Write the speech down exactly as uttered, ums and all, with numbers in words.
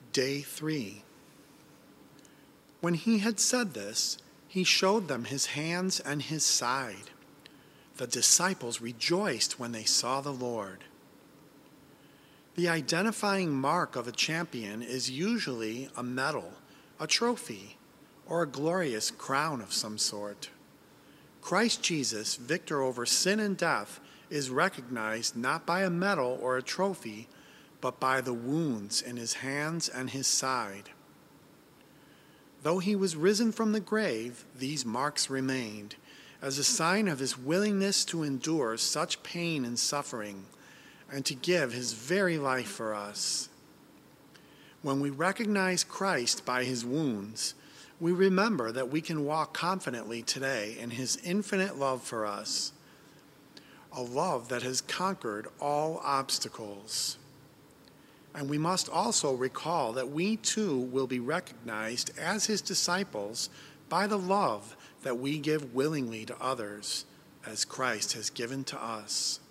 Day three. When he had said this, he showed them his hands and his side. The disciples rejoiced when they saw the Lord. The identifying mark of a champion is usually a medal, a trophy, or a glorious crown of some sort. Christ Jesus, victor over sin and death, is recognized not by a medal or a trophy, but by the wounds in his hands and his side. Though he was risen from the grave, these marks remained, as a sign of his willingness to endure such pain and suffering, and to give his very life for us. When we recognize Christ by his wounds, we remember that we can walk confidently today in his infinite love for us, a love that has conquered all obstacles. And we must also recall that we too will be recognized as his disciples by the love that we give willingly to others, as Christ has given to us.